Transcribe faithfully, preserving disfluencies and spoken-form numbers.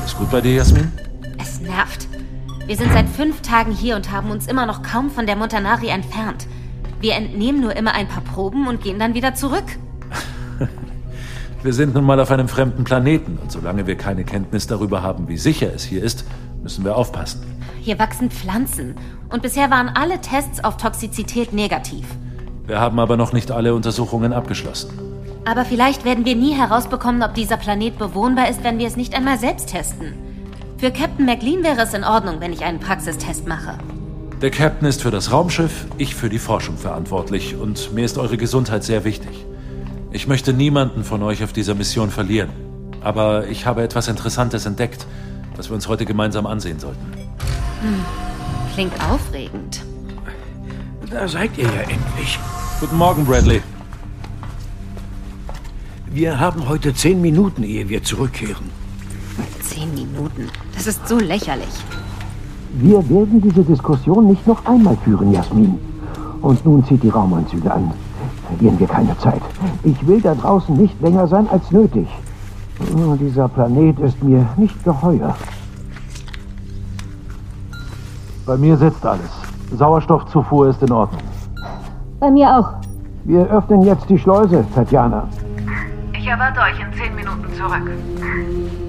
Alles gut bei dir, Jasmin? Es nervt. Wir sind seit fünf Tagen hier und haben uns immer noch kaum von der Montanari entfernt. Wir entnehmen nur immer ein paar Proben und gehen dann wieder zurück. Wir sind nun mal auf einem fremden Planeten und solange wir keine Kenntnis darüber haben, wie sicher es hier ist, müssen wir aufpassen. Hier wachsen Pflanzen und bisher waren alle Tests auf Toxizität negativ. Wir haben aber noch nicht alle Untersuchungen abgeschlossen. Aber vielleicht werden wir nie herausbekommen, ob dieser Planet bewohnbar ist, wenn wir es nicht einmal selbst testen. Für Captain McLean wäre es in Ordnung, wenn ich einen Praxistest mache. Der Captain ist für das Raumschiff, ich für die Forschung verantwortlich und mir ist eure Gesundheit sehr wichtig. Ich möchte niemanden von euch auf dieser Mission verlieren. Aber ich habe etwas Interessantes entdeckt, das wir uns heute gemeinsam ansehen sollten. Hm. Klingt aufregend. Da seid ihr ja endlich. Guten Morgen, Bradley. Wir haben heute zehn Minuten, ehe wir zurückkehren. Zehn Minuten? Das ist so lächerlich. Wir werden diese Diskussion nicht noch einmal führen, Jasmin. Und nun zieht die Raumanzüge an. Verlieren wir keine Zeit. Ich will da draußen nicht länger sein als nötig. Oh, dieser Planet ist mir nicht geheuer. Bei mir sitzt alles. Sauerstoffzufuhr ist in Ordnung. Bei mir auch. Wir öffnen jetzt die Schleuse, Tatjana. Ich erwarte euch in zehn Minuten zurück.